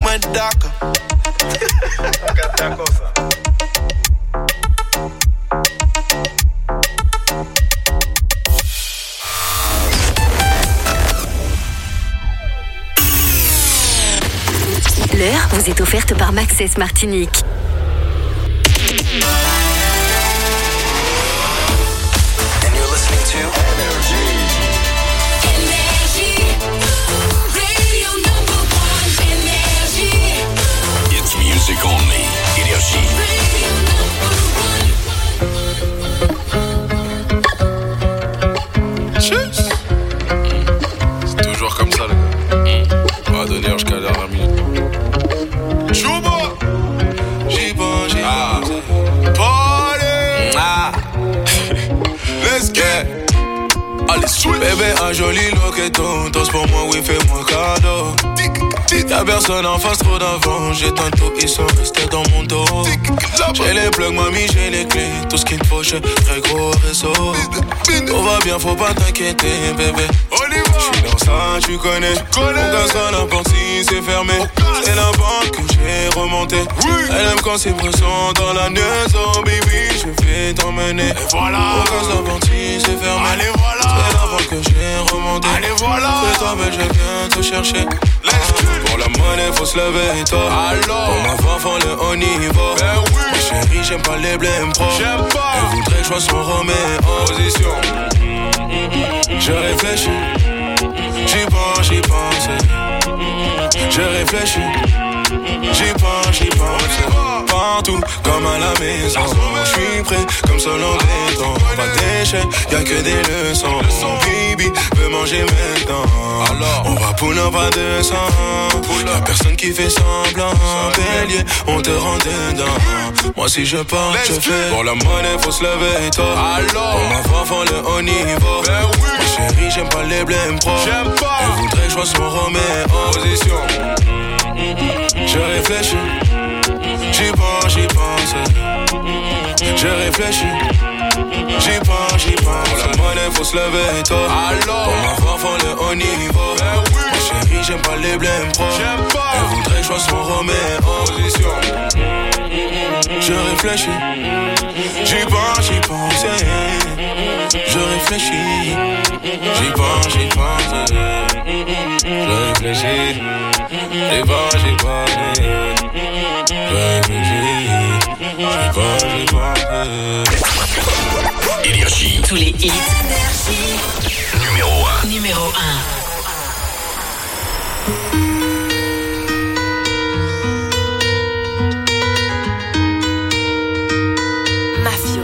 DACA. L'heure vous est offerte par Maxès Martinique. And you're listening to Energy. Radio number one, Energy. It's music only. Energy. Radio number one. C'est toujours comme ça, les gars. On va donner jusqu'à la dernière minute. Chouba! J'y pense, Party! Let's get! Allez, switch! Bébé, un joli loqueton. Tous pour moi, oui, fais-moi cadeau. Y'a personne en face, trop d'avant. J'éteins tout, ils sont restés dans mon dos. J'ai les plugs, mamie, j'ai les clés. Tout ce qu'il me faut, j'ai très gros réseau. Tout va bien, faut pas t'inquiéter, bébé. J'suis dans ça, tu connais. Mon gars, ça n'importe si c'est fermé. C'est la banque que j'ai remonté. Elle aime quand c'est présent dans la maison, baby. Je vais t'emmener. Voilà. Mon gars, ça n'importe si c'est fermé. Allez, voilà. C'est la banque que j'ai remonté. Allez, voilà. Fais-toi belle, je viens te chercher. Pour la monnaie, faut se lever tôt. Pour ma femme, le haut niveau. Ma chérie, j'aime pas les blèmes pro. Elle voudrait que je sois son Roméo. Position. Je réfléchis. J'y pense. Je réfléchis. J'y pense. Partout, comme à la maison. J'suis prêt, comme seul en béton. Pas d'échec, y'a que des leçons. Bibi veut manger maintenant. On va pull up à 200. Y'a personne qui fait semblant. Bélier, on te rend dedans. Moi si je pars, je fais. Pour la monnaie, faut se lever tôt. Pour ma femme, le haut niveau. Ma chérie, j'aime pas les blèmes pro. Elle voudrait que je sois son Roméo. Position. Je réfléchis. J'y pense. Je réfléchis. J'y pense. Pour la monnaie, faut se lever tôt. Pour ma femme, le haut niveau. Ma chérie, j'aime pas les blèmes pro. Elle voudrait que je sois son Roméo. Position. Je réfléchis. J'y pense. Je réfléchis. J'y pense. Je réfléchis. J'y pense. Énergie. Tous les hits. Numéro 1. Numéro 1. Mafio.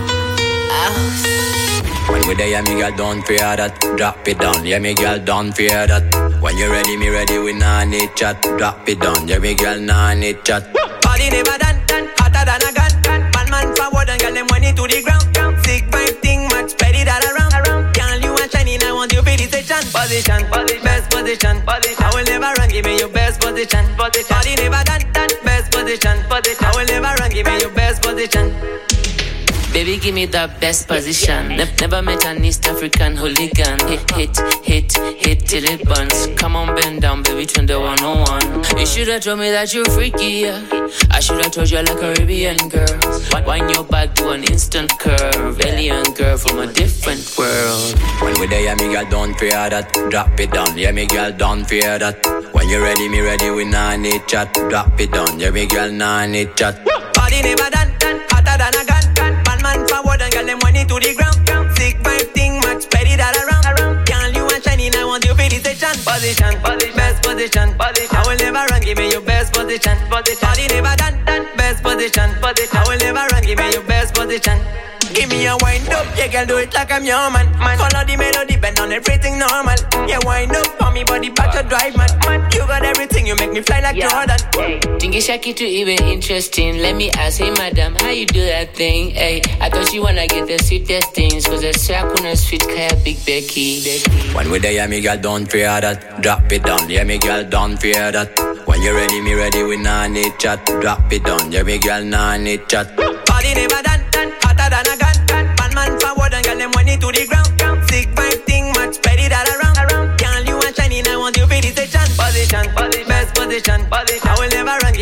When we there, yeah, me girl, don't fear that. Drop it down, yeah, me girl, don't fear that. When you ready, me ready, we nah need chat. Drop it down, yeah, me girl, nah need chat. Body never done, hotter than a gun. Man forward and girl, them money to the ground. Sick vibe thing, much spread it all around. Girl, you are shining, I want you for the station. Position, best position. I will never run, give me your best position. Body never done, best position. I will never run, give me your best position. Baby, give me the best position. Never met an East African hooligan. Hit till it burns. Come on, bend down, baby, turn the 101. You should've told me that you're freaky, yeah. I should've told you like a Caribbean girl. Wind your back to an instant curve. Alien girl from a different world. When we there, yeah, me girl, don't fear that. Drop it down, yeah, me girl, don't fear that. When you ready, me ready, we nah need chat. Drop it down, yeah, me girl, nah need chat. Body never done, hotter than a gun. Man forward and girl, them money to the ground. Sick vibe thing, much spread it all around. Girl, you are shining, I want you for the station. Position, best position. I will never run, give me your best position. Body never done, best position. I will never run, give me your best position. Give me a wind up, yeah, girl, do it like I'm your man. Follow the melody, bend on everything normal. Yeah, wind up, on me body back to drive, man. You got everything, you make me fly like Jordan. Think it's shaky to even interesting. Let me ask, hey madam, how you do that thing? Hey, I thought you wanna get the sweetest things, cause I swear I couldn't sweet kaya Big Becky. When we there, yeah, me girl, don't fear that. Drop it down, yeah, me girl, don't fear that. When you ready, me ready, we nah need chat. Drop it down, yeah, me girl, nah need chat. Body never done, hotter than a gun. Man forward and girl, them money to the ground. Sick vibe thing, much spread it all around. Girl, you are shining, I want you for the station. Position, best position. I will never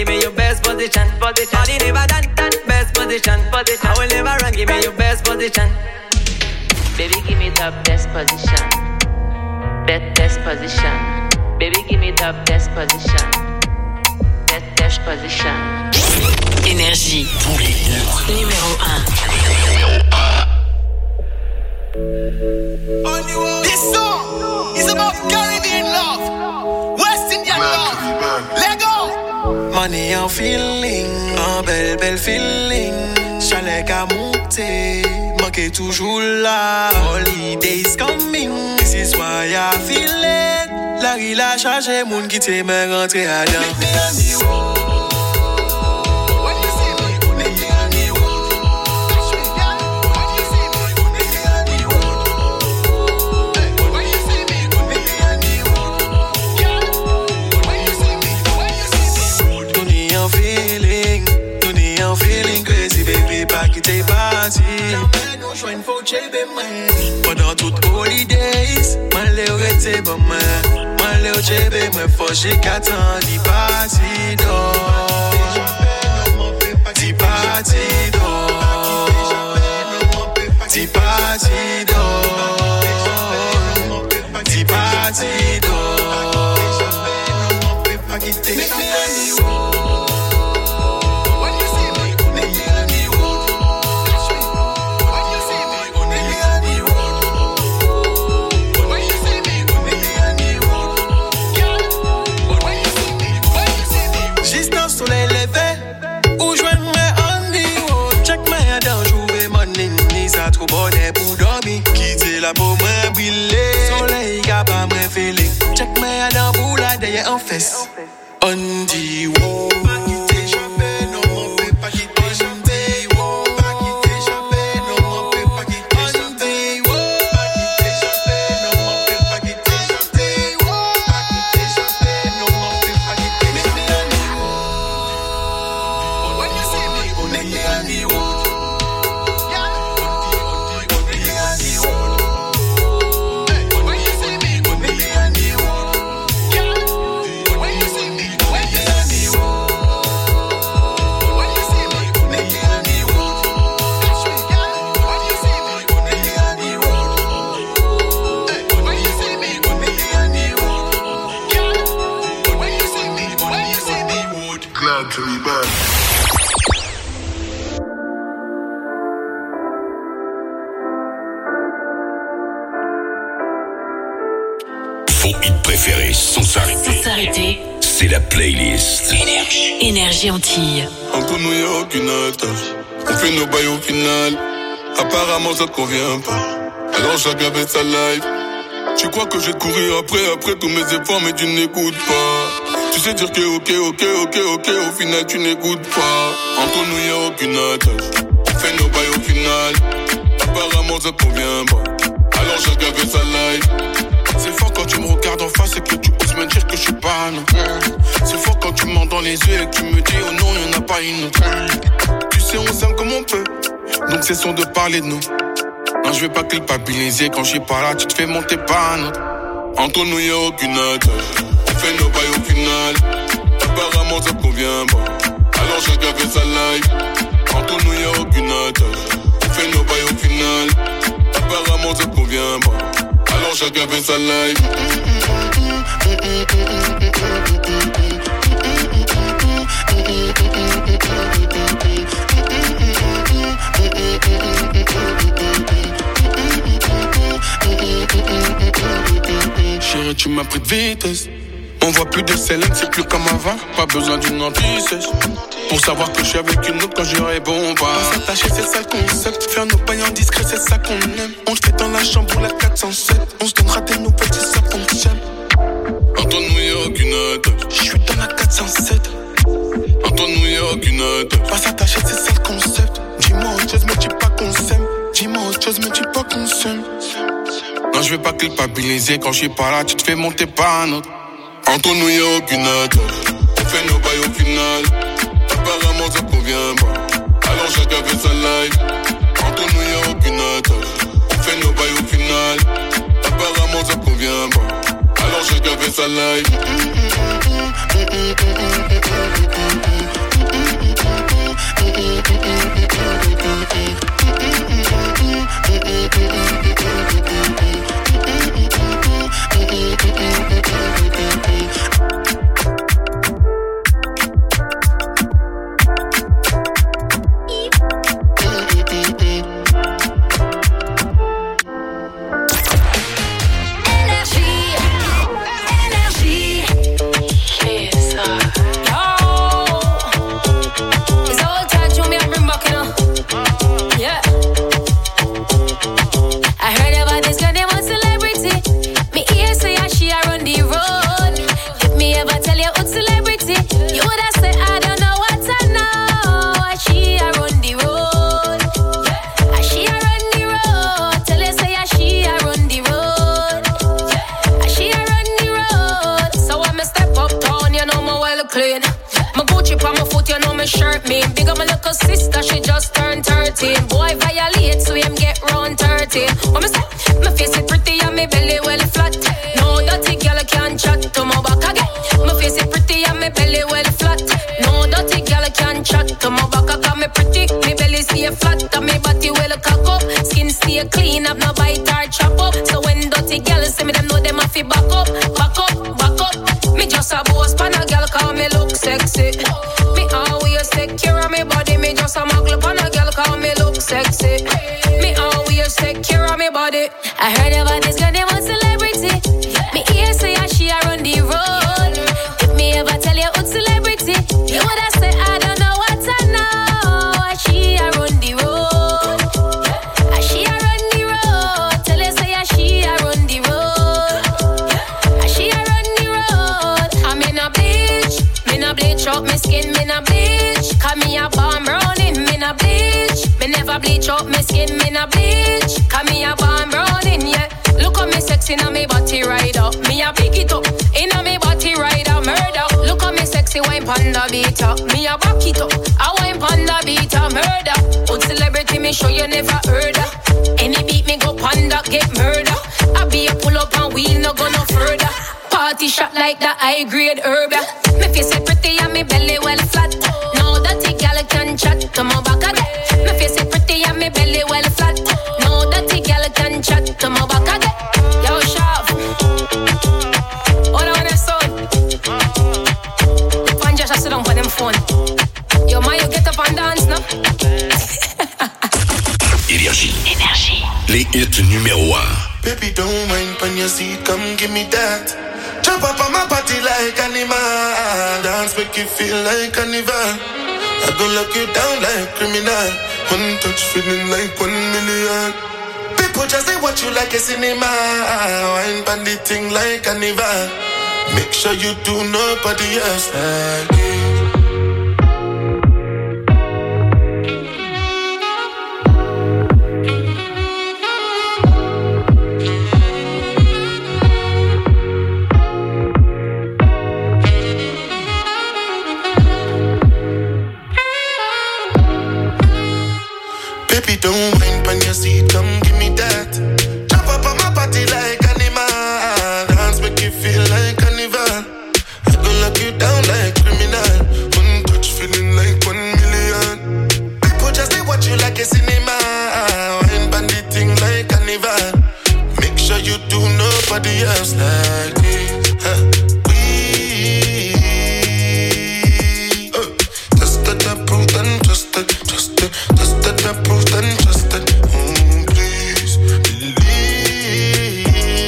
give me your best position. Body never done, best position. I will never run, give me your best position. Baby, give me the best position. Best position. Baby, give me the best position. Best position. Énergie. Tous les jours. Numéro 1. This song is about Caribbean love, West Indian love. Let go. Money en feeling, un belle feeling. Chalet qu'à monter, manqué toujours là. Holidays coming, this is why I feel it. La rue la chargé, moun qui t'aime rentrer à dedans. Pendant toutes holidays, man le rete bon man le chebe moi fâché qu'attend di party do di party do di party do di party do la peau moins brûlée, soleil qui a pas moins feeling. Check me dans boule là derrière en fesse. On dit wow. C'est la playlist Énergie Antilles. Entre nous y'a aucune attache. On fait nos bails au final. Apparemment ça te convient pas. Alors chacun fait sa life. Tu crois que je vais courir après tous mes efforts, mais tu n'écoutes pas. Tu sais dire que ok, au final tu n'écoutes pas. Entre nous y'a aucune attache. On fait nos bails au final. Apparemment ça te convient pas. Alors chacun fait sa life. C'est fort quand tu me regardes en face et que tu oses me dire que je suis pas non. C'est fort quand tu mens dans les yeux et que tu me dis oh non y'en a pas une autre. Tu sais on s'aime comme on peut, donc cessons de parler de nous. Non je vais pas culpabiliser quand je suis pas là, tu te fais monter pas non. Entre nous y'a aucune attache. On fait nos bails au final. Apparemment ça te convient pas. Alors chacun fait sa life. Entre nous y'a aucune attache. On fait nos bails au final. Apparemment ça te convient pas. Alors chacun fait sa life. Chérie, tu m'as pris de vitesse. On voit plus de Célène, c'est plus comme avant. Pas besoin d'une anti-sèche pour savoir que je suis avec une autre quand je réponds pas. On s'attacher, c'est ça le concept. Faire nos pailles en discret, c'est ça qu'on aime. On se fait dans la chambre ou la 407. On se donnera des nouvelles si ça fonctionne. Entre nous y'a aucune attache. Je suis dans la 407. Entre nous y'a aucune attache. Pas s'attacher, c'est ça le concept. Dis-moi autre chose, mais dis pas qu'on s'aime. Dis-moi autre chose, mais dis pas qu'on s'aime. Non, je vais pas culpabiliser quand je suis pas là, tu te fais monter pas un autre. Entre nous y'a aucune attache. On fait nos bails au final. Apparemment ça convient pas. Alors chacun fait sa life. Entre nous y'a aucune attache. On fait nos bails au final. Apparemment ça convient pas. Alors chacun fait sa life. my shirt, me. Big up my little sister, she just turned 13. Boy violate, so him get round 13. What me say? My face is pretty and my belly well flat. No dirty girl can chat to my back again. My face is pretty and my belly well flat. No dirty girl can chat to my back. Cause me pretty, my belly stay flat and my body well cock up. Skin stay clean, have no bite or chop up. So when dirty girls see me, them know them have to back up, back up, back up. Me just a boss pan a girl cause me look sexy. Me always take care of me body. Me just a muggle pan a girl cause me look sexy. Me always take care of me body. I heard about this girl, they want celebrity. Me ear say she a run the road. If me ever tell you who's celebrity, you woulda say I don't know what I know. She a run the road. She a run the road. Tell you say she a run the road. She a run the road. I'm in a bleach. Me na bleach up me skin. Me na bleach. Cause me a bomb browning. Me na bleach. Me never bleach up me skin. Me na bleach. Cause me a bomb browning. Yeah. Look at me sexy na me body right up. Me a pick it up. Inna me body right up. Murder. Look at me sexy wine panda beater. Me a back it up. I wine panda beater. Murder. Old celebrity me show you never heard of. Any beat me go panda get murder. I be a pull up and wheel no go no further. Party shot like the high grade herb. Me face is pretty and me belly well flat. No dirty gal can chat to my back again. Me face is pretty and me belly well flat. No dirty gal can chat to my back again. Yo, Shav. All I wanna son. Fan just sit down for them phone. Yo, man, you get up and dance now. Énergie. Les hits numéro 1. Baby, don't mind on your seat, come give me that. Jump up on my body like animal. Dance make you feel like carnival. I go lock you down like criminal. One touch feeling like 1 million. People just say what you like a cinema. Wine bandit thing like carnival. Make sure you do nobody else like it. Baby, don't mind on your seat, come give me that. Jump up on my body like animal. Dance make you feel like carnival. I go lock you down like criminal. One touch feeling like 1 million. People just say what you like a cinema. Wine bandit thing like carnival. Make sure you do nobody else like this. Just that approved and trusted. Just that approved and trusted. Please believe.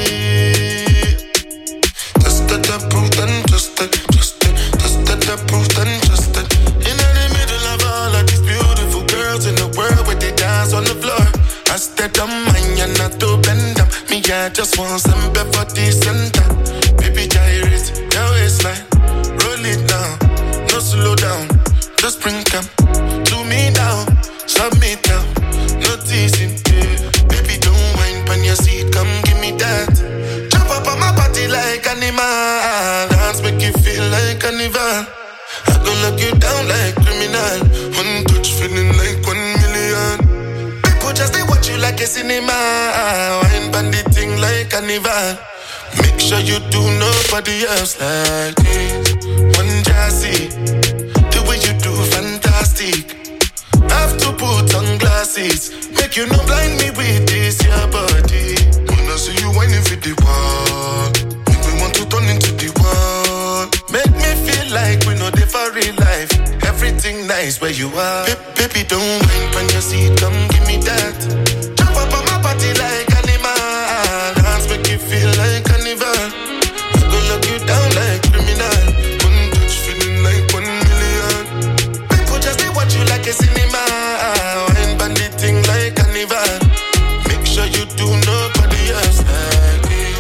Just that approved and trusted. Just that approved and trusted. In the middle of all of these beautiful girls in the world where they dance on the floor. I stayed on mine and not to bend up. Me, I just want some before the center. Baby, gyrate your waistline. Roll it down, no slow down. Just bring them to me now. Submit now, no teasing. Yeah. Baby, don't mind on your seat, come give me that. Jump up on my body like animal. Dance make you feel like carnival. I go lock you down like criminal. One touch feeling like 1 million. People just say what you like a cinema. Wine bandit thing like carnival. Make sure you do nobody else like this. One jassy, the way you do fantastic. Have to put on glasses. Make you no blind me with this your body. When I see you whining for the wall, make me want to turn into the wall. Make me feel like we know they for real life. Everything nice where you are. Baby, don't mind on your seat, come give me that. Jump up on my body like animal. Dance make you feel like carnival. I go lock you down like criminal. One touch feeling like 1 million. People just say what you like a cinema. Wine bandit thing like carnival. Make sure you do nobody else like it.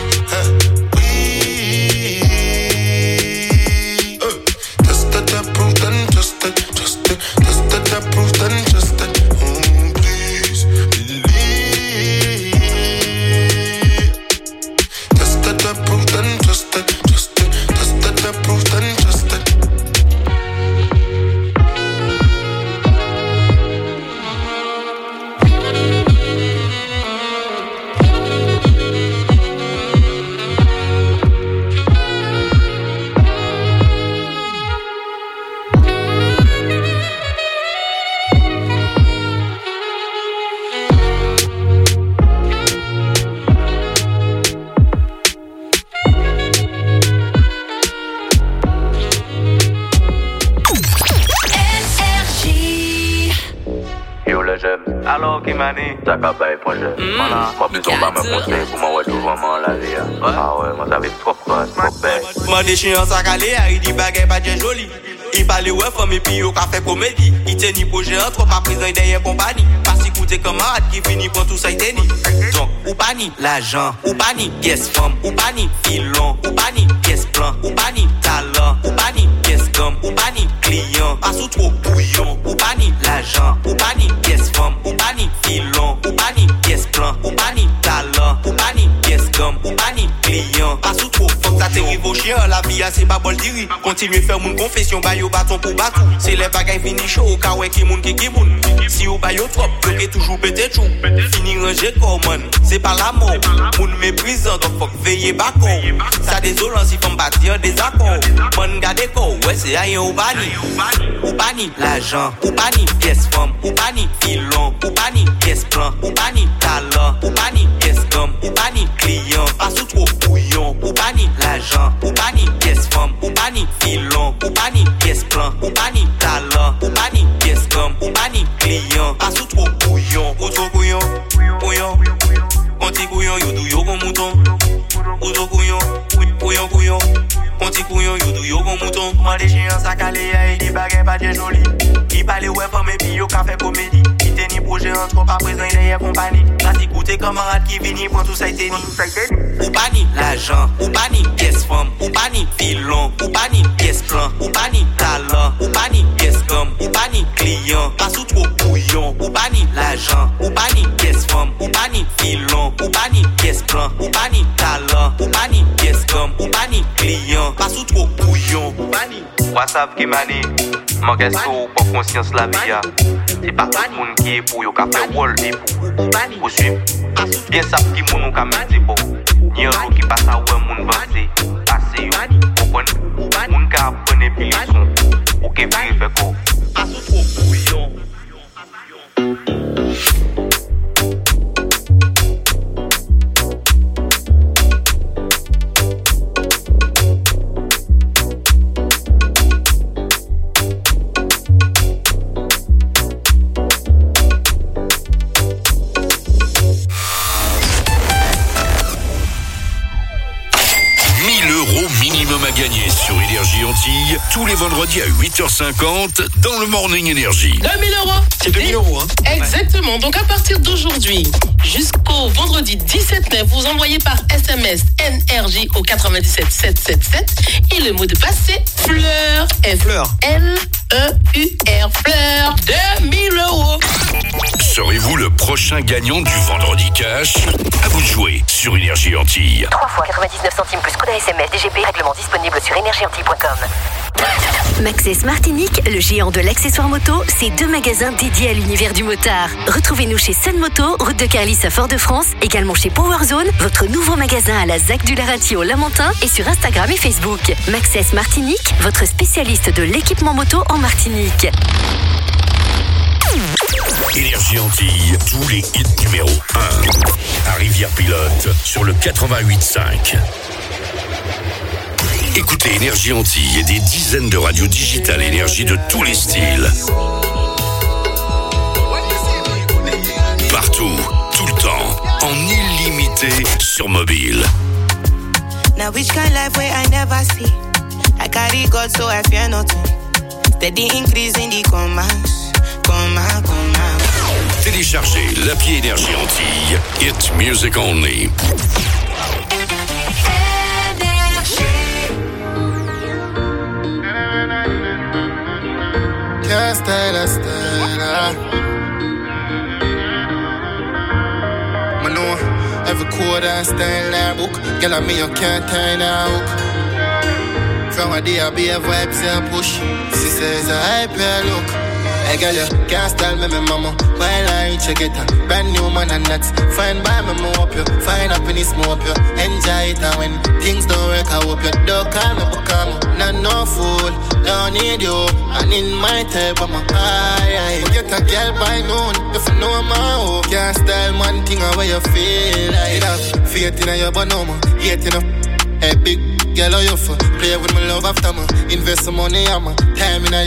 Just that approved and trusted. Just that approved and trusted. Please believe. Alors, Kimani, t'as qu'à bailler, projet. Voilà, moi, plus on va me conseiller pour moi, ouais, tout vraiment la vie. Ah ouais, moi, ça fait trop bête. Moi, des chiens en sac à l'air, il dit baguette pas très joli. Il parle ouais, femme et puis au café comédie. Il tient ni projet en trop, pas présent derrière compagnie. Pas si coûter camarade qui finit pour tout ça, il tenit. Donc, ou pas ni l'argent, ou pas ni pièce femme, ou pas ni filon, ou pas ni pièce plan, ou pas ni talent, ou pas ni pièce gomme, ou pas ni client. Pas sous trop bouillon, ou pas ni l'argent, ou pas ni pièce femme, ou pas ni filon, ou pas ni pièce plan, ou pas ni talent, ou pas ni pièce gomme, ou pas ni client. Pas sous trop, faut que ça t'arrive au chien, la vie c'est pas bol diri. Continuez faire mon confession, baille au bâton pour battre. C'est les bagailles fini chaud, au cas où qui moun. Si ou baille au trop, bloqué toujours pété chou. Fini ranger comme c'est pas la mort. Moun méprisant, donc faut veiller bako. Ça désolant si faut bâtir des accords. Bonne garde corps, ouais c'est rien ou bani. Ou bani l'argent, ou bani pièce femme, ou bani filon, ou bani pièce plan, ou bani talent, ou bani pièce gomme, ou bani client. Pas sous trop bouillon, ou bani l'argent, ou bani pièce femme, ou bani filon, ou bani pièce plan, ou bani talent, ou bani pièce gomme, ou bani client. Pas sous trop bouillon, ou trop bouillon, bouillon. On t'y couillon, you do yo comme mouton. Ou trop couillon, couillon, couillon. On t'y couillon, you do yo comme mouton. Moi des chiens sac à l'air, il dit baguette pas très joli. Il parle ouais, femme et puis yo café comédie. Il tenit projet en trop, pas présent derrière compagnie. Là si coûter camarade qui vini pour tout ça, il tenit. Ou pas ni l'argent, ou pas ni pièce femme, ou pas ni filon, ou pas ni pièce plan, ou pas ni talent, ou pas ni pièce gomme, ou pas ni client. Pas sous trop bouillon, ou pas ni l'argent, ou pas ni pièce femme, ou pas ni filon, ou pas ni pièce plan, ou pas ni talent, ou pas ni pièce gomme, ou pas ni client. Pas sous trop bouillon, ou pas ni. WhatsApp qui manie, manque sous pour conscience la vie. C'est pas tout le monde qui est pour yo ka fait rôle et pour suivre. Bien ça qui moun ou ka mettre bon. Ni un qui passe à ouais moun vanté, passer yo. Comprendre? Moun ka prendre puis son. OK puis fait quoi? Pas sous trop bouillon. Minimum à gagner sur Énergie Antilles tous les vendredis à 8h50 dans le Morning Énergie. 2000 €. C'est 2000 €, hein? Exactement. Donc à partir d'aujourd'hui jusqu'au vendredi 17 mai, vous envoyez par SMS NRJ au 97 777 et le mot de passe c'est fleur. Fleur. F-L-E-U-R. Fleur. 2000 €. Serez-vous le prochain gagnant du vendredi cash? À vous de jouer sur Énergie Antilles. 3 fois 99 centimes plus code SMS DGP, règlement disponible sur énergieantilles.com. Maxxis Martinique, le géant de l'accessoire moto, c'est 2 magasins dédiés à l'univers du motard. Retrouvez-nous chez Sun Moto, route de Carlis à Fort-de-France, également chez Powerzone, votre nouveau magasin à la ZAC du Laratier au Lamentin et sur Instagram et Facebook. Maxxis Martinique, votre spécialiste de l'équipement moto en Martinique. Énergie Antilles, tous les hits numéro 1. À Rivière-Pilote, sur le 88.5. Écoutez Énergie Antilles et des dizaines de radios digitales énergie de tous les styles. Partout, tout le temps, en illimité sur mobile. Now which kind life where I never see. I carry God so I fear nothing. Steady increase in the commands. Téléchargez l'appli Énergie Antilles. Hit music only. Can't stay, let's stay. I know every quarter I stay in that book. Girl, I mean you can't turn a hook. From a day I be a vibes and push. She says I pay look. Hey girl, you can't style me, mama. While I check it out, brand new man and nuts. Fine by me, more up you. Find happiness, more up you. Enjoy it and when things don't work, I hope you don't call me, become not no fool. Don't need you, and in my type, I'm a high. Get a girl by noon, if you know my hope. Can't style one thing away you feel like that. Faith in your bonoma, hate enough. Hey big girl, how you for? Play with my love after me. Invest some money, I'm a time in your.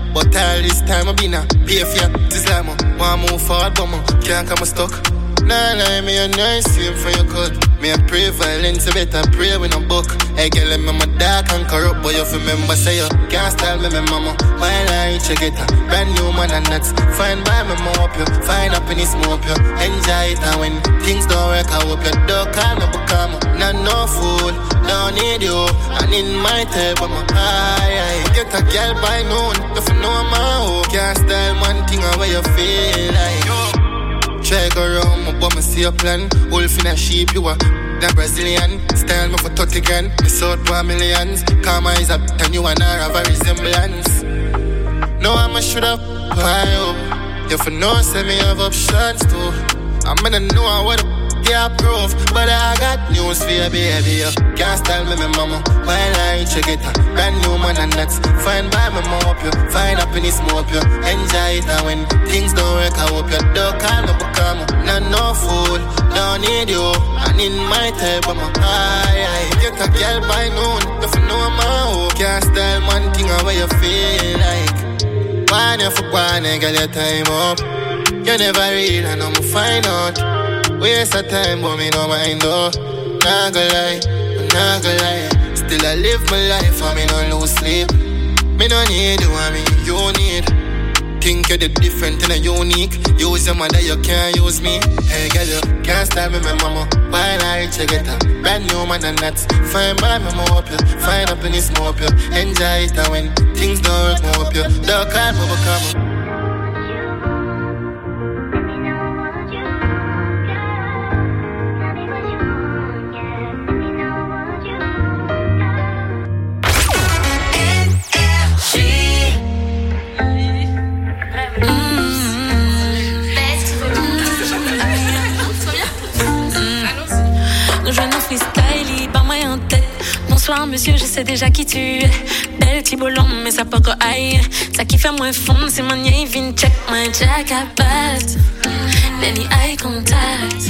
But all this time I been a pay for you. This like me, want move forward, but me can't come stuck. Nah, lie, me a nice same for your cut. Me a pray violence, you better pray with no book. Hey, girl, I'm a dark and corrupt, but you remember say you can't style me, mama. While I check it, brand new man and that's fine by me, more up you. Find happiness, more up you. Enjoy it, and when things don't work, I hope you don't call me, become not no fool. Don't need you, and in my type, I'm a high. Get a girl by noon, if you know my hoe. Can't style one thing away you feel like. Try go around, my bum, I see a plan. Wolf in a sheep, you are the Brazilian. Style me for 30 grand, me sold for millions. Karma is up, and you and I have a resemblance. No, I'm a shoot up, why up? You for no, say me have options too. I'm gonna know what get proof, but I got news for you, baby. You can't style me, mama. While I check it, brand new man and that's fine by me, more up you. Find happiness, more up you. Enjoy it, and when things don't work, I hope you don't call me, become not no fool. Don't need you, and in my type, I'm a high. Get a girl by noon, if you know my hoe. Can't style one thing away you feel like. One you for one, girl, your time up. You never read, and I'm find out. Waste of time, but me no mind though. Not gonna lie, not gonna lie. Still I live my life, and me no lose sleep. Me no need you, I mean you need. Think you're the different and a unique. Use your mother, you can't use me. Hey girl, you can't stop me, my mama. Why not you get a brand new man and that's fine by me, more up you. Find happiness, more up you. Enjoy it, and when things don't work, more up you. Don't call me, become. Bonsoir monsieur, je sais déjà qui tu es. Belle petit bolon, mais ça pas quoi aïe. Ça qui fait moins fond, c'est mon yé, vin check, moi jack à patte. Lenny eye contact.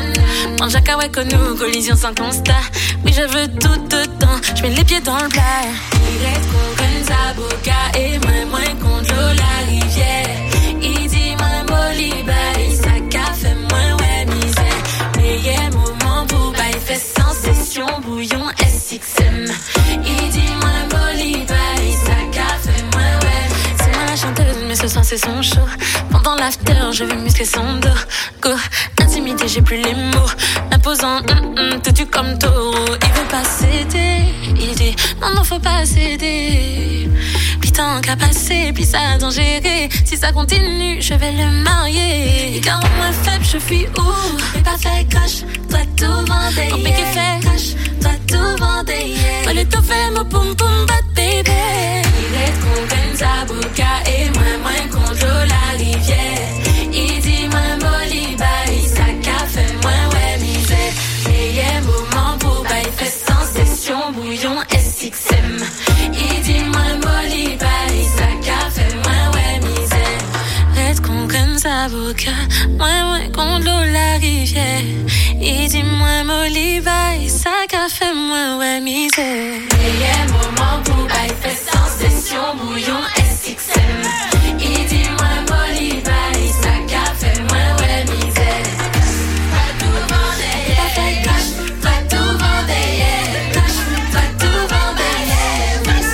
Mon jack à ouais connu, collision sans constat. Oui, je veux tout dedans, je mets les pieds dans le plat. Il reste qu'on gagne sa boca et moi contre l'eau la rivière. Il dit moi Boliba, il sa café, moi ouais misère. Meilleur moment pour bail, fait sensation, bouillon SXM. Il dit moi Boliba, il sa café, moi ouais. C'est moi la chanteuse, mais ce soir c'est son show. Pendant l'after, je vais muscler son dos. Go, intimidé, j'ai plus les mots. Imposant, têtu comme taureau. Il veut pas céder. Il dit, non, faut pas céder. Puis tant qu'à passer, puis ça a gérer. Si ça continue, je vais le marier. Car moi faible, je fuis où? Mais pas fait crash, toi tout vendé. Ton piqué fait crash, toi tout vendé. Moi le tout fait, mon poum poum bat baby. Il est qu'on gagne sa boca et moi contre la rivière. Il dit moi Boliba, il sa café, moi ouais misère. Meilleur moment pour bail, fait sensation, bouillon SXM. Il dit moi Boliba, il sa café, moi ouais misère. Reste qu'on gagne sa boca, moi contre la rivière. Il dit moi Boliba, il sa café, moi ouais misère. Meilleur moment pour bail, fait sensation, bouillon SXM. Il dit moi Boliba, il sa café, moi ouais misère. Pas tout vendé, pas fait cash, pas tout vendé, cash, pas tout vendé, pas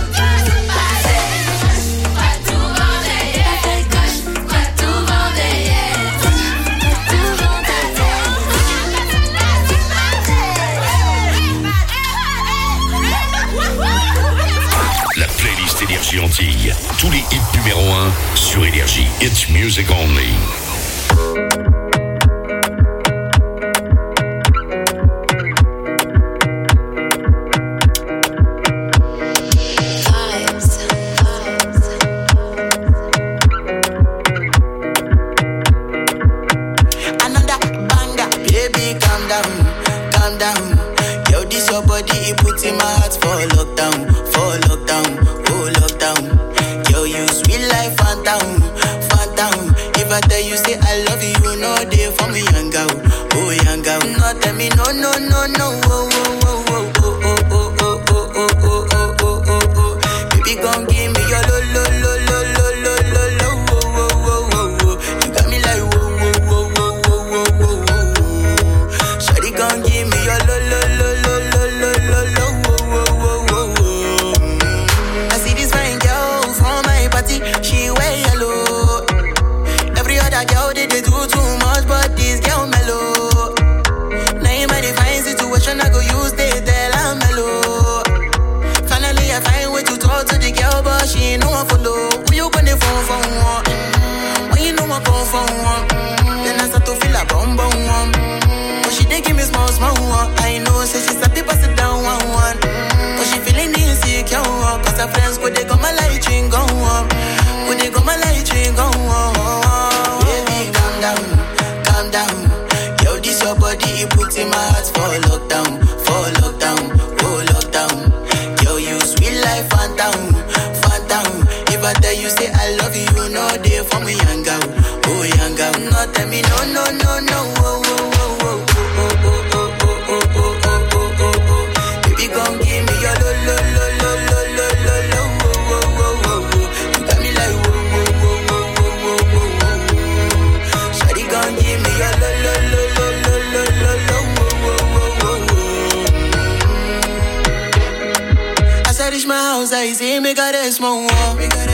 tout vendé, pas fait cash, pas tout vendé, La playlist Énergie Antilles. Tous les hits numéro 1 sur Énergie. It's music only. Another banger, baby, calm down, calm down. Yo, this your body, it puts in my heart for lockdown, oh lockdown. Yo, you sweet life, phantom, phantom. If I tell you say I love you, you know they for me, young girl, oh young girl. No, tell me no, no, no, no, oh, oh, oh, oh, oh, oh, oh, oh, oh, oh, oh, oh, oh, oh. Baby, gon' give me your lo, lo, lo, lo, you say I love you, no day for me, young girl. Oh, young girl. No, tell me no, no, no, no. Oh, oh, oh, oh, oh, oh, oh, oh, oh, oh, oh, oh, oh. Baby, come give me your lo, lo, lo, lo, lo, lo, lo, lo. Oh, oh, oh, oh, oh. You got me like whoa, whoa, whoa, whoa, whoa, whoa, whoa. Shawty, come give me your lo, lo, lo, lo, lo, lo, lo, lo. As I reach my house, I see me got a small wall.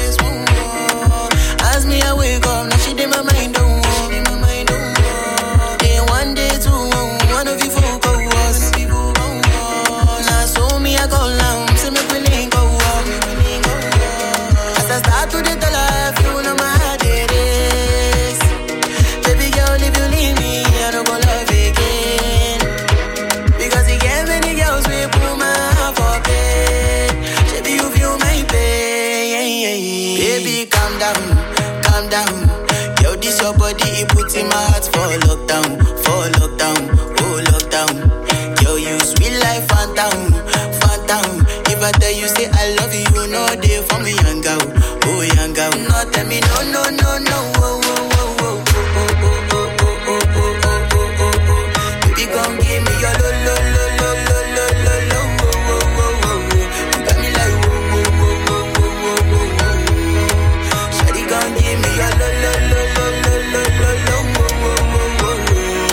As me, I wake up, now she did my mind don't walk. Day one, day two, one of you folk go us. Now so me, I go down, so me willing go up. As I start to the life, you know my heart it is. Baby girl, if you leave me, I don't go love again. Because you get many girls, we put my heart for bed. Baby, you feel my pain. Baby, calm down. Yo, this your body, it puts in my heart for lockdown, oh lockdown. Yo, you sweet life, phantom. If I tell you say I love you, no day for me, young girl, oh young girl. No, tell me no, no, no, no, oh, oh, oh, oh, oh, oh, oh, oh, oh, oh, oh, oh, oh. Baby, come give me your lo, lo, lo, lo, lo, lo, lo, lo, oh, oh, oh, oh. You got me like whoa, whoa, whoa, whoa, whoa, whoa, whoa. Shawty, come give me your lo, lo, lo, lo, lo, lo, lo, lo, oh, oh, oh, oh, oh.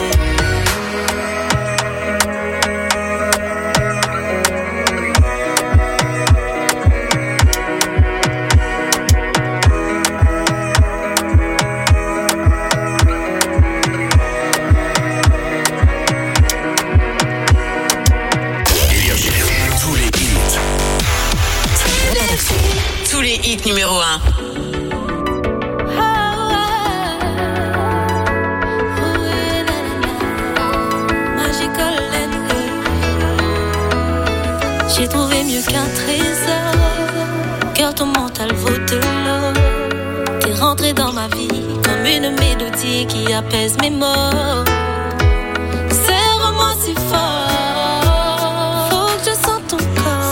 Tous les hits numéro 1. J'ai trouvé mieux qu'un trésor. Cœur, ton mental vaut de l'or. T'es rentré dans ma vie comme une mélodie qui apaise mes maux. Serre-moi si fort. Faut que je sente ton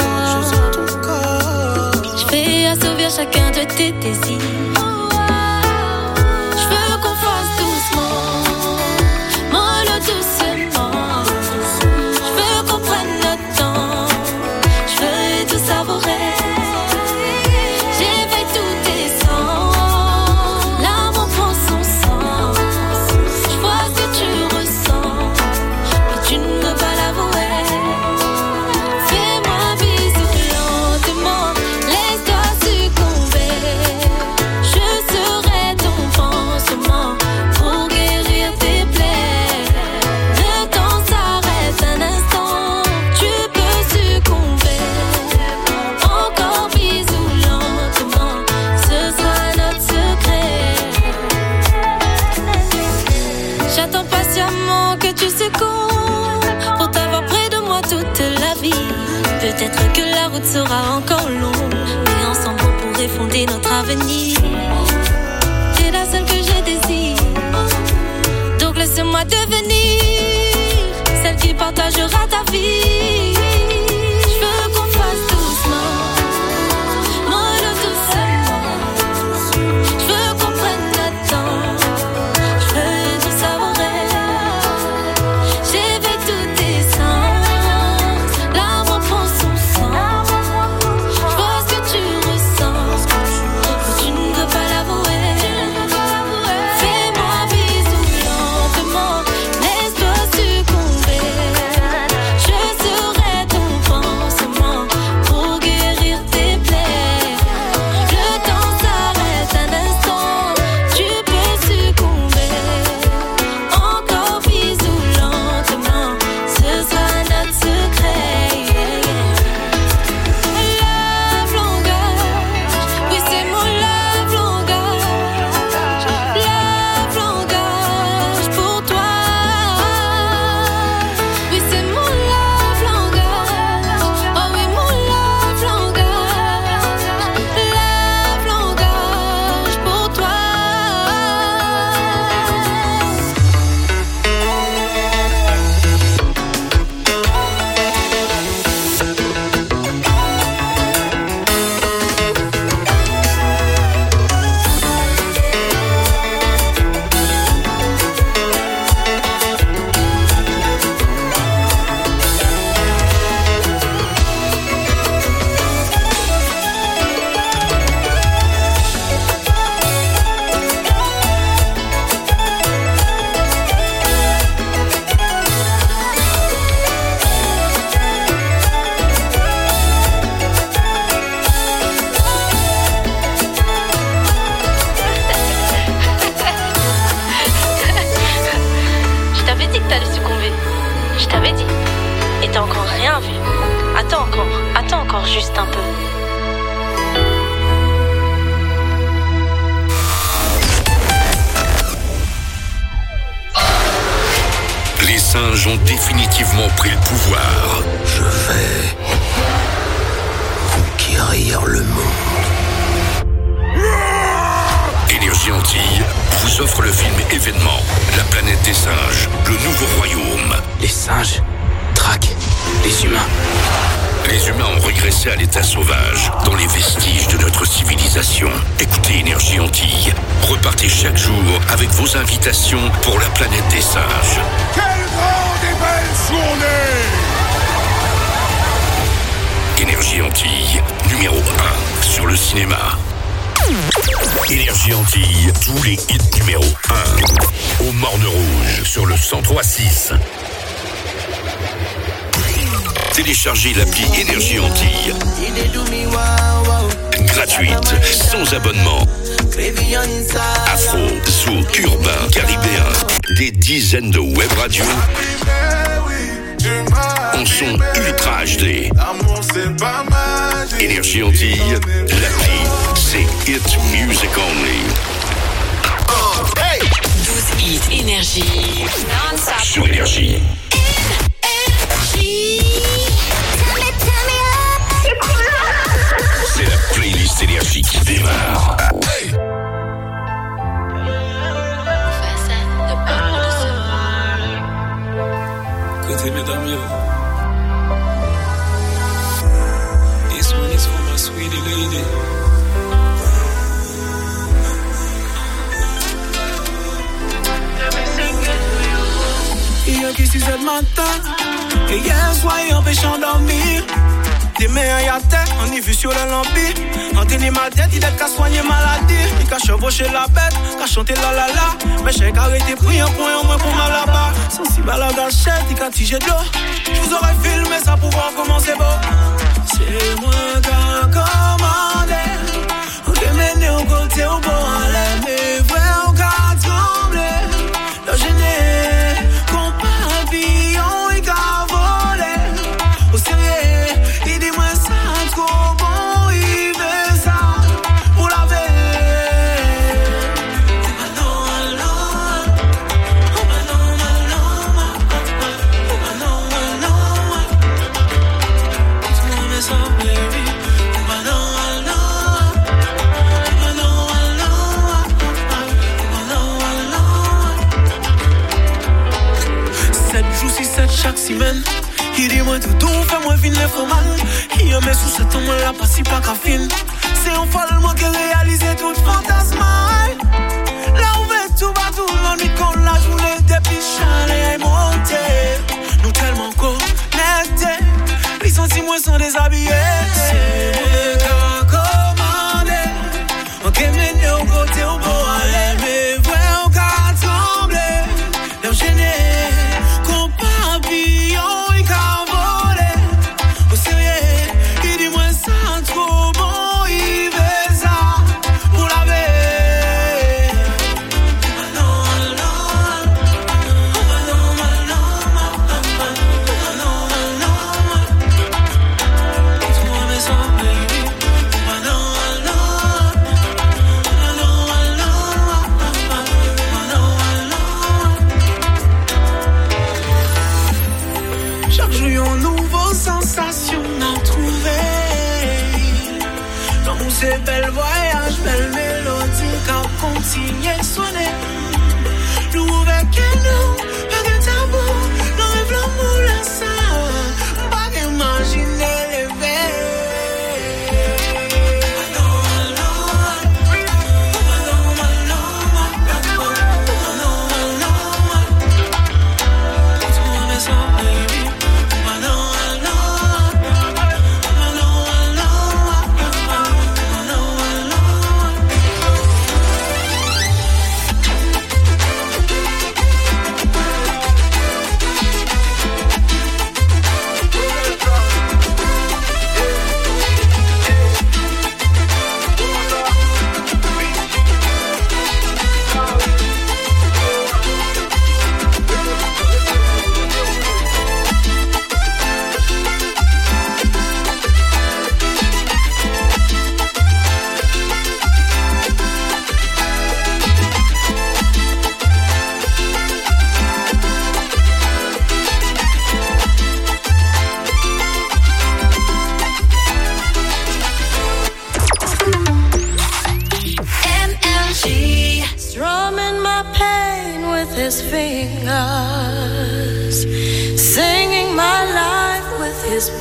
corps. Je vais assouvir chacun de tes désirs. Je veux qu'on fasse doucement, mollo doucement. Je veux qu'on prenne notre temps. Je veux tout savourer. J'éveille tous tes sens. L'amour prend son sens. Je vois ce que tu ressens, mais tu ne veux pas l'avouer. Fais-moi bisous lentement, laisse-toi succomber. Je serai ton pansement pour guérir tes plaies. Le temps s'arrête un instant, tu peux succomber. Encore bisous lentement, ce sera notre secret. J'attends patiemment que tu succombes pour t'avoir près de moi toute la vie. Peut-être que la route sera encore longue, mais ensemble on pourrait fonder notre avenir. T'es la seule que je désire, donc laisse-moi devenir celle qui partagera ta vie. Je veux qu'on fasse doucement, mollo doucement. Je veux qu'on prenne notre temps. Je veux tout savourer. J'éveille tous tes sens. L'amour prend son sens. Je vois ce que tu ressens, mais tu ne veux pas l'avouer. Fais-moi bisous lentement, laisse-toi succomber. Je juste un peu. Les singes ont définitivement pris le pouvoir. Je vais conquérir le monde. Énergie Antilles vous offre le film événement La planète des singes, le nouveau royaume. Les singes traquent les humains. Les humains ont régressé à l'état sauvage, dans les vestiges de notre civilisation. Écoutez Énergie Antilles. Repartez chaque jour avec vos invitations pour la planète des singes. Quelle grande et belle journée! Énergie Antilles, numéro 1 sur le cinéma. Énergie Antilles, tous les hits numéro 1. Au Morne Rouge, sur le 103.6. Téléchargez l'appli Énergie Antilles. Gratuite, sans abonnement. Afro, zouk, urbain, caribéen. Des dizaines de web radios. En son ultra HD. Énergie Antilles, l'appli, c'est Hit Music Only. 12 hits Énergie. Sur Énergie. C'est la playlist Énergie qui démarre. Côté mesdames, yo. This one is for my sweetie lady. Hier qui 6 heures du matin, et hier soir, empêché d'endormir. Des mains à terre, on y vu sur le lampi. On tenait ma tête, il est qu'à soigner maladie. Il qu'à chevaucher la bête, qu'à chanter la la la. Mais j'ai arrêté pris un point au moins pour mal là-bas. Sensible à la gâchette, il qu'à tiger de l'eau. Je vous aurais filmé ça pour voir comment c'est beau. C'est moi qui a commandé. On te mène au côté au bon allez. Mais vrai, on qu'a tremblé. Le gêné, qu'on papillon, il qu'a volé. Au sérieux. Chaque semaine, il dit moi tout fais-moi vine les faux man. Il y a mes sous cette homme là pas si pas qu'à fin. C'est un follement qui réalise toute fantasme. Là où va tout va tout le monde quand la journée depuis chalet est montée. Nous tellement connectés, les sentiments sont déshabillés. C'est moi qui a commandé. On peut mener au côté au beau aller. Mais vrai on qu'a tremblé. L'homme gêné. Energy. Strumming my pain with his fingers, singing my life with his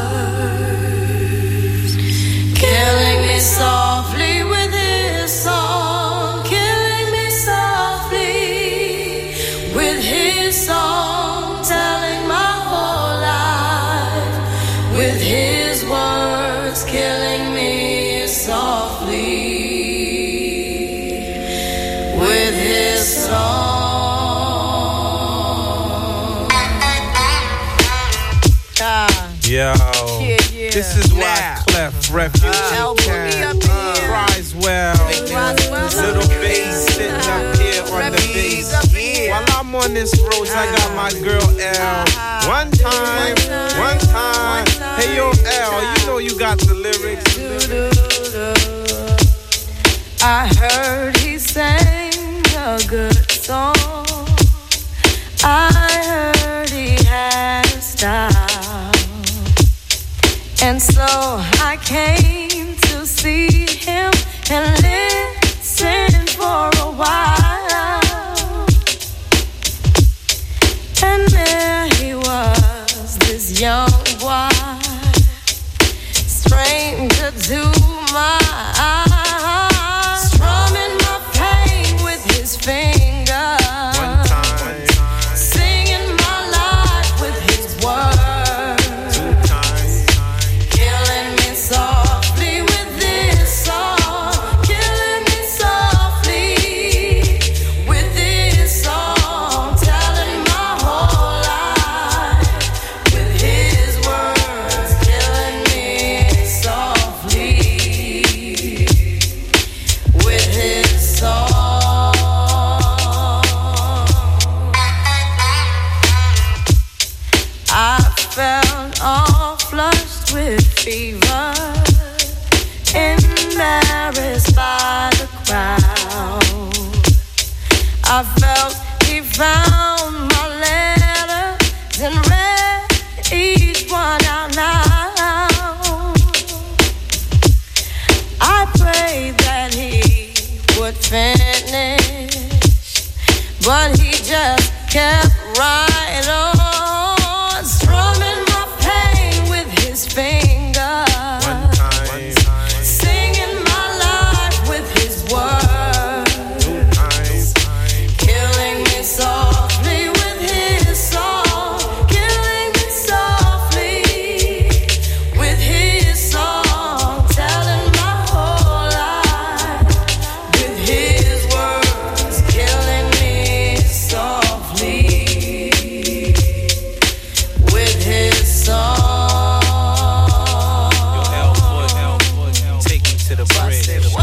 words, killing me softly with his song, killing me softly with his song, telling my whole life with his words, killing me softly with his song. Yo, this is why Clef, Refugee Camp, Criswell, Little Bass sitting up here on the bass. While I'm on this road, I got my girl L. One time. Hey yo L, you know you got the lyrics. I heard he sang a good song. I heard he had a style. And so I came to see him and listen for a while. And there he was, this young boy, stranger to my eyes, strumming my pain with his fingers, singing my life with his words, killing me softly with this song, killing me softly with this song, telling my whole life with his words, killing me softly with his song. I felt all flushed with fever, embarrassed by the crowd. I felt he found my letters and read each one out loud. I prayed that he would finish, but he just kept right on, strumming my pain with his fingers, singing my life with his words, killing me softly with his song, killing me softly with his song, telling my whole life with his words, killing me softly with his song. Take me to the bridge.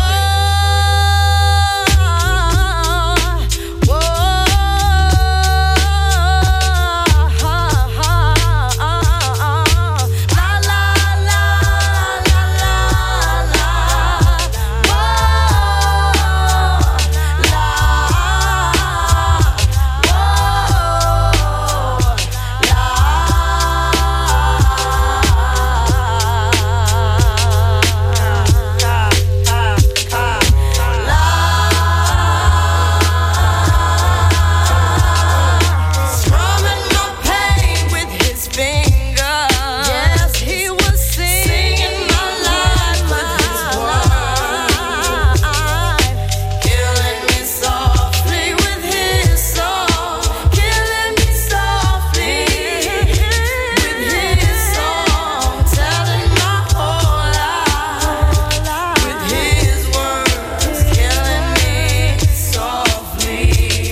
Strumming my pain with his fingers. Yes, he was singing my life with his words, killing me softly with his song, killing me softly with his song, telling my whole life with his words, killing me softly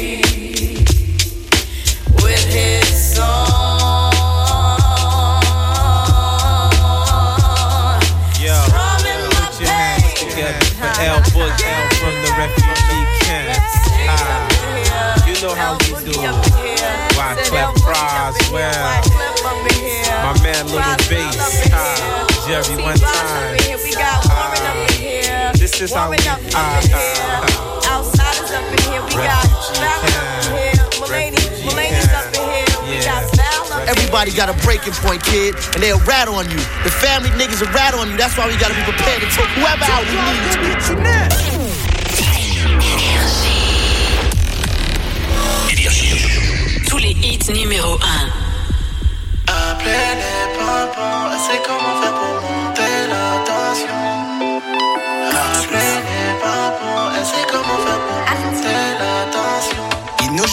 with his song. Yo, put your hands together for L Book, L from the refugee camp. You know how we do. Why Clef Criswell, my man Little Bass, Jerry one time. This is how we Outsiders up in here, we got Fallon up in here, Mulaney's up in here, we got Val up in here. Everybody got a breaking point, kid, and they'll rat on you. The family niggas will rat on you. That's why we gotta be prepared to take whoever out we need to.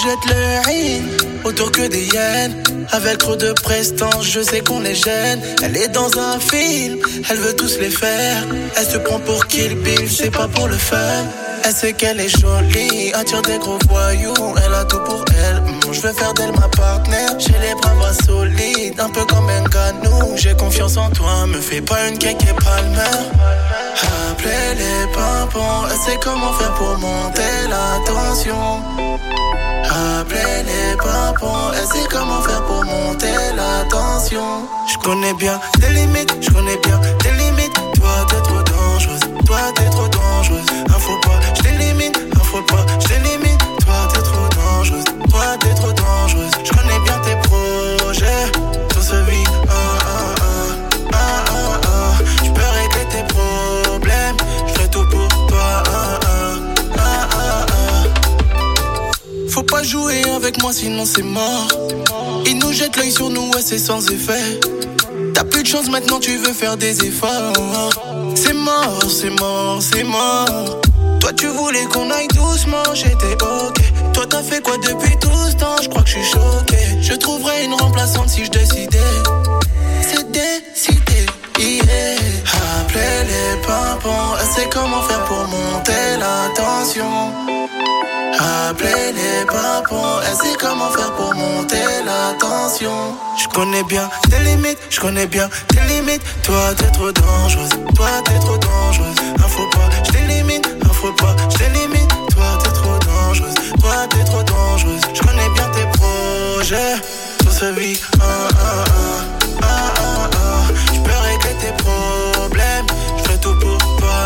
jette le haine autour que des hyènes. Avec trop de prestance, je sais qu'on les gêne. Elle est dans un film, elle veut tous les faire. Elle se prend pour Kill Bill, c'est pas pour le fun. Elle sait qu'elle est jolie, attire des gros voyous. Elle a tout pour elle, je veux faire d'elle ma partenaire. J'ai les bras solides, un peu comme un canou. J'ai confiance en toi, me fais pas une cake et palmer. Appelez les pimpons, elle sait comment faire pour monter la tension. Appelez les pimpons, elle sait comment faire pour monter la tension. Je connais bien tes limites, je connais bien tes limites. Toi t'es trop dangereuse, toi t'es trop dangereuse. Un faux pas, je t'élimine, un faux pas, je t'élimine. Toi t'es trop dangereuse, toi t'es trop dangereuse. Je connais bien tes projets, tout se vit Je peux régler tes problèmes, je fais tout pour toi Faut pas jouer avec moi sinon c'est mort. Ils nous jettent l'œil sur nous, ouais c'est sans effet. T'as plus de chance maintenant, tu veux faire des efforts. C'est mort, c'est mort, c'est mort. Toi tu voulais qu'on aille doucement, j'étais ok. Toi t'as fait quoi depuis tout ce temps, je crois que je suis choqué. Je trouverais une remplaçante si je décidais. C'est décidé, yeah. Appelez les pimpons, elle sait comment faire pour monter la tension. Appelez les pimpons, elle sait comment faire pour monter la tension. Je connais bien tes limites, je connais bien tes limites. Toi t'es trop dangereuse, toi t'es trop dangereuse. Un faux pas, je t'élimine, un faux pas, je t'élimine. Toi t'es trop dangereuse, toi t'es trop dangereuse. Je connais bien tes projets, tout se vit Je peux régler tes problèmes, je fais tout pour toi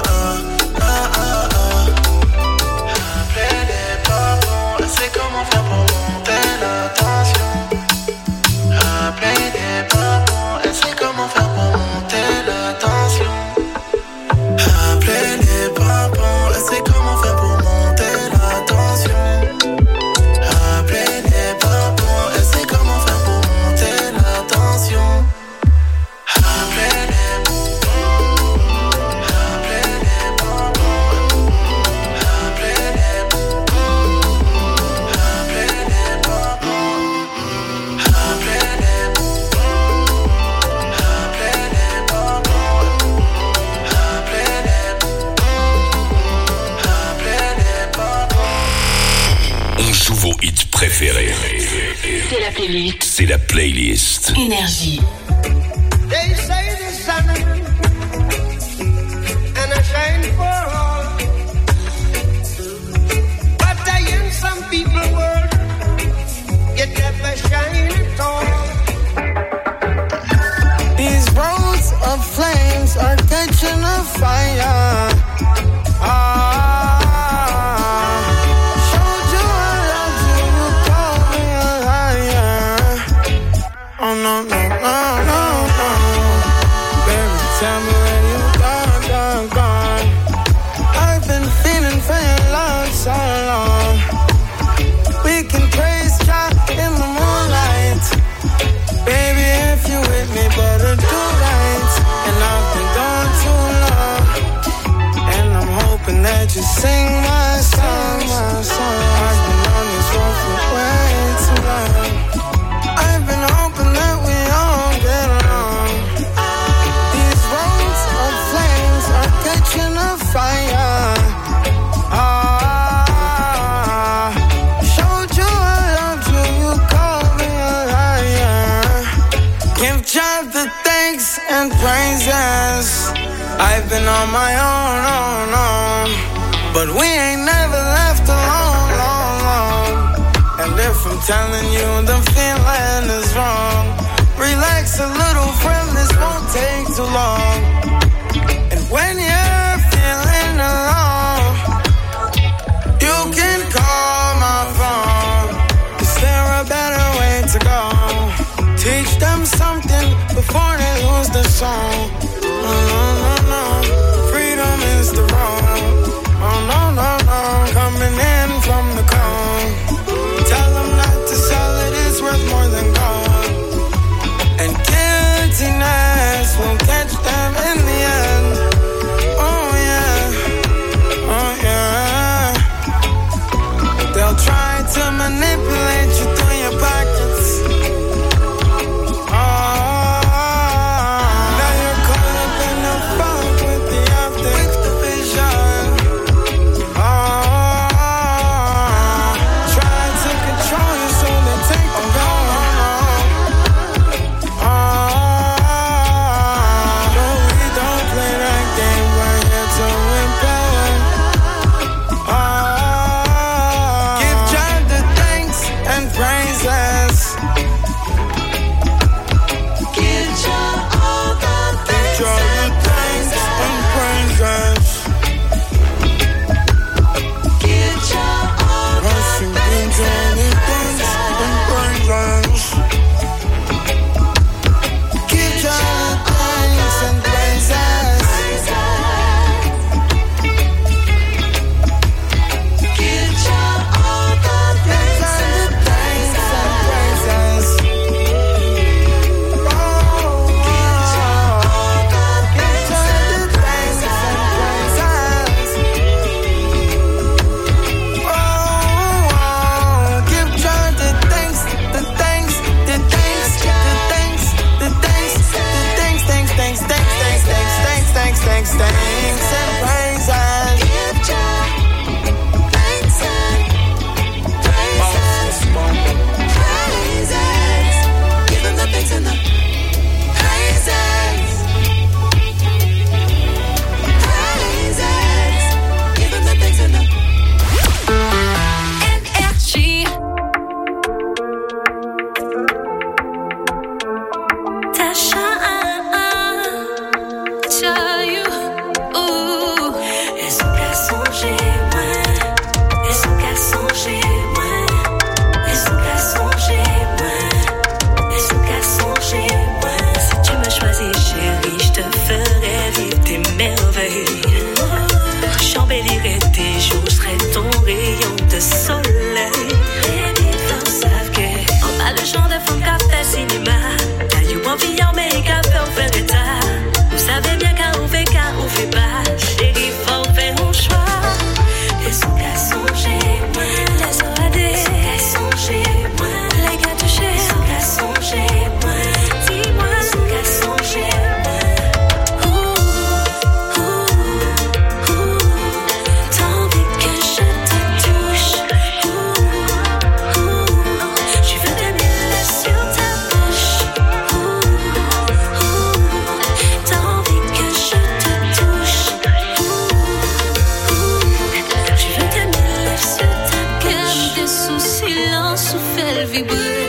C'est comment faire pour monter la tension. Appelez des pimpons, elle sait comment faire pour monter la tension. Appelez les pimpons, elle sait comment faire pour monter la tension. Appelez les pimpons, elle sait comment faire pour monter la tension. Appelez les pimpons, appelez les pimpons, appelez les Vos hits préférés. C'est la playlist. C'est la playlist. Énergie. They say the sun and I shine for all, but I in some people world it never shine at all. These roads of flames are catching a fire. Oh no, no, no, no, no. Baby, tell me where you gone. I've been feeling for your love so long. We can praise God in the moonlight. Baby, if you with me, better do right. And I've been gone too long, and I'm hoping that you sing my song, my song. I've been on this road for way too long. I've been hoping that we all get along. These roads of flames are catching a fire. Showed you I loved you, you called me a liar. Give God the thanks and praises. I've been on my own, but we ain't never left alone, long. And if I'm telling you the feeling is wrong, relax a little, friend, this won't take too long. And when you're feeling alone, you can call my phone. Is there a better way to go? Teach them something before they lose the song. No, no, no, no, freedom is the road. Oh no, no, no, coming in from the cold. Tell them not to sell it, it's worth more than gold. And guiltiness will catch them in the end. Oh yeah, oh yeah. They'll try to manipulate you through your pockets. Now you're caught up in the fog with the optics, the vision. Trying to control you so they take the power. But we don't play that game, we're here to empower. Give God the thanks and praises. Give God all the thanks and praises. Give God all the thanks and praises. Give God thanks and praises. Give God all the thanks and praises. Give God the thanks, the thanks, the thanks, the thanks, the thanks, the thanks, thanks, thanks, thanks, thanks, thanks, thanks, thanks, thanks, and praises. Give God thanks and praises. Praises. Give him the thanks and the praises. Praises. Give him the thanks and the Énergie. Tasha, tell you, ooh. Et son gars songer, moi. Et son gars songer, moi. Et son gars songer, moi. Et son gars songer, moi. Si tu me choisis, chérie, je te ferai vivre tes merveilles. J'embellirai tes jours, je serai ton rayon de soleil. Et les femmes savent que on a le genre de femme qui fait cinéma. T'as eu envie en mais qu'à faire faire état. Vous savez bien qu'à on fait pas. Chérie, faut faire un choix. Et son gars songer, moi. Les OAD, son gars songer, moi. Les gars touchés, son gars songer, moi. Dis-moi, son gars songer, moi. T'as envie que je te touche. Je veux des mille sur ta bouche. T'as envie que je te touche. Je veux des mille sur ta bouche. Des sous silence ou fait le vibrer.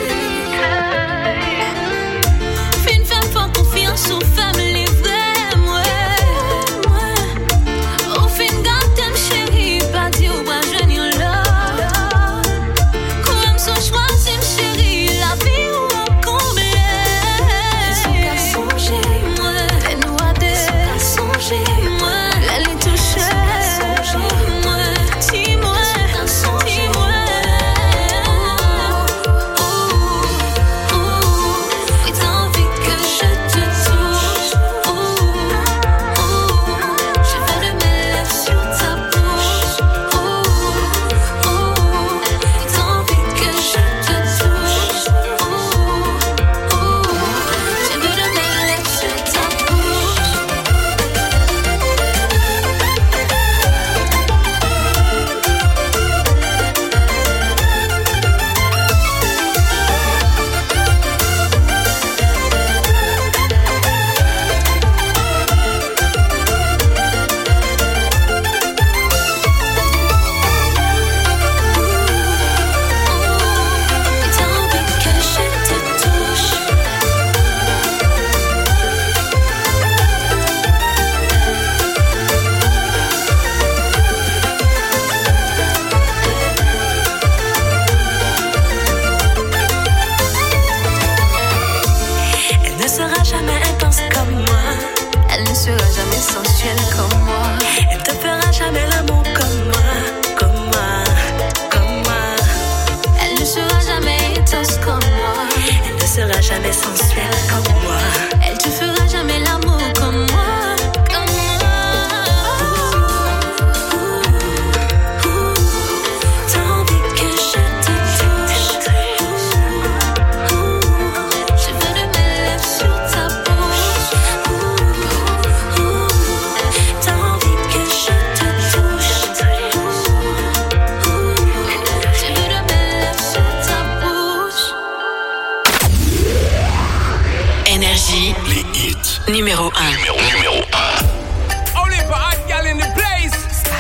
Fais une femme fort confiance ou femme livrée, moi. Au fin gâtem chérie, pas dit ou pas jeune you love. Comme son choix c'est chérie, la vie ou en combler. Son gars songer, moi. Les noix son gars songer, moi. Les toucher, moi. Dis-moi, dis-moi. Oui, t'as envie que je te touche. Je veux le mettre sur ta bouche. T'as envie que je te touche. Je veux le mettre sur ta bouche. T'as envie que je te touche. Elle ne sera jamais intense comme moi. Elle ne sera jamais sensuelle comme moi. Elle te fera jamais l'amour comme moi, comme moi, comme moi. Elle ne sera jamais intense comme moi. Elle ne sera jamais sensuelle comme moi. Elle te fera jamais l'amour comme moi, comme moi. T'as envie que je te touche. Numéro 1. Only for hot gal in the place.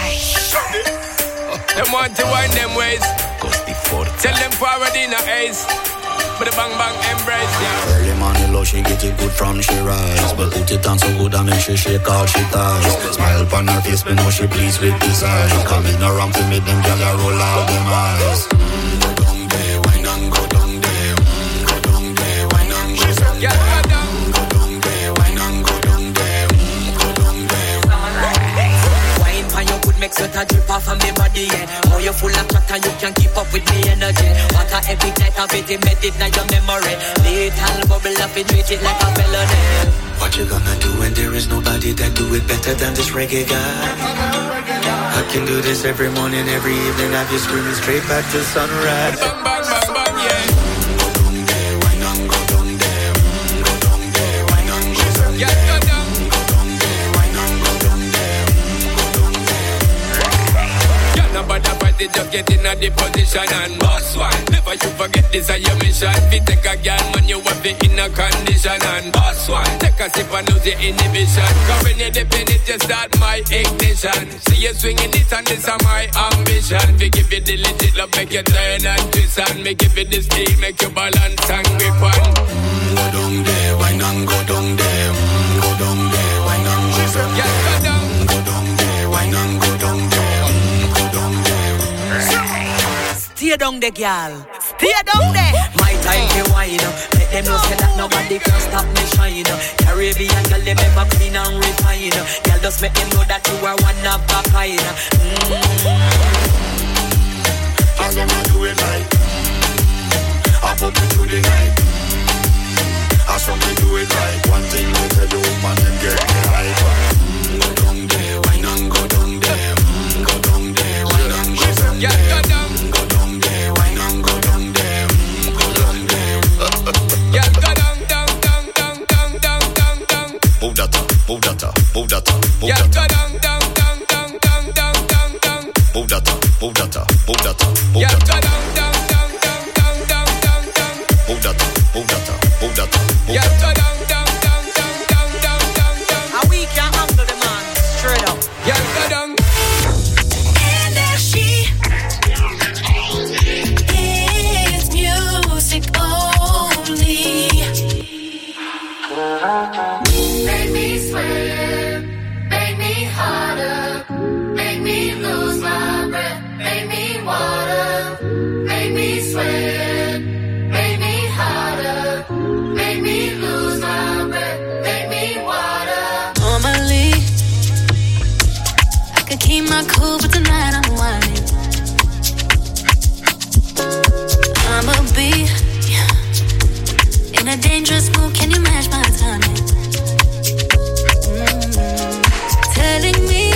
Them want to wind them ways. Tell them forward in a ace. But the bang bang embrace, yeah. Early morning low, she get it good from she rise. But put it on so good and make she shake all she ties. Smile upon her face, but know she pleased with design. Coming around to make them gyal roll out them eyes. Go down there, wine and go down there. Go down there, wine and go down there. Go down there, wine and go down there. Go down there. Wine for your good make sweat a drip off of me body, yeah. How you full of chat and you can keep up with me energy. What a epic night of it, embedded in your memory. Little bubble up and treat it like a felony. What you gonna do when there is nobody that do it better than this reggae guy? I can do this every morning, every evening. Have you screaming straight back to sunrise. Bang bang bang bang, yeah. Go down there, wine and go down there. Go down there, wine and go down there. Yeah, go down. Go down there, wine and go down there. Go down there. Yeah, nobody fight it, just get in a the position and boss one. Never you forget this is your mission. If you take a girl, man, you have it in a condition and boss one. Take a sip and lose your inhibition. Cause when you dip in it, you start my ignition. See you swinging it and this is my ambition. We give you the legit love, make you turn and twist. And me give you the steel, make you balance and grip on. Go down there, wine and go down there. Go down there, wine and go down there. Yeah, go down. Go down there, wine and go down there. Go down there. Stay down there, girl. Stay down there. My time to wine. Let them know say that nobody can stop me shine. Caribbean girl, them ever clean and refine. Girl, just make them know that you are one of a kind. As I'm gonna do it like I put it through the night. As I'm gonna do it like one thing we tell you, man, and get me hype. Go down there, wine and go down there. Go down there, wine and go down there. Yeah, go down. Go down there, wine and go down there. Go down there. Yeah, go down, down, down, down, down, down, down, down. Move that up, move that up, move that up, move yeah, that go up. down, down, down, down, down, down, down, down. Move that up, move that up, move that up, move Yeah, that go up. down, down, down, down, down, down, down, down. Move that up, move that up, move that up, move Yeah, that go up. down, down, down, down, down, down, down, down. And we can handle the man straight up. Yeah, go down. Energy is music only. Make me sweat, make me harder, make me lose my breath, make me water, make me sweat, make me harder, make me lose my breath, make me water. Normally, I could keep my cool, but tonight I'm whining. I'ma be in a dangerous mood. Can you match my timing? Telling me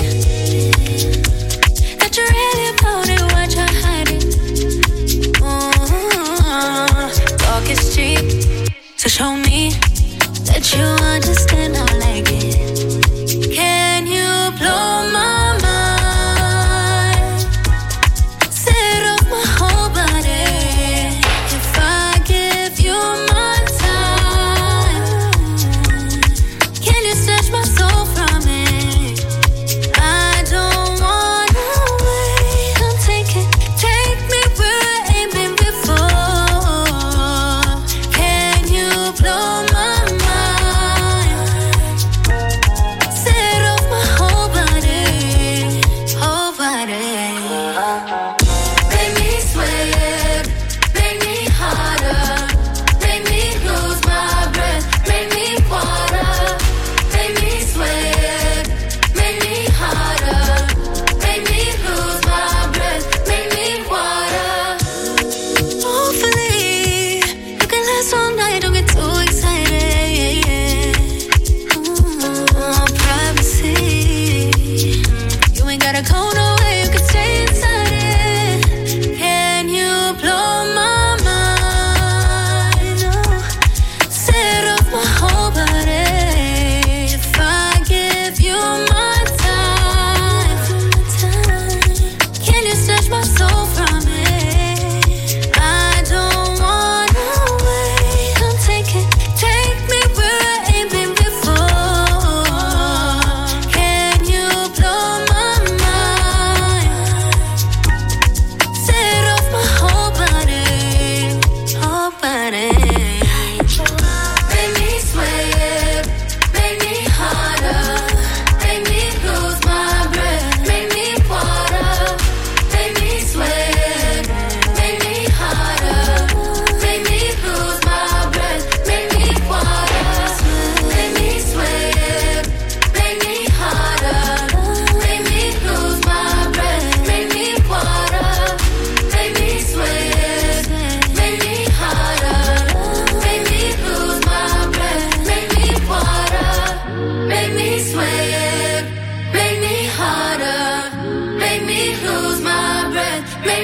that you're really about it, what you're hiding. Talk is cheap, so show me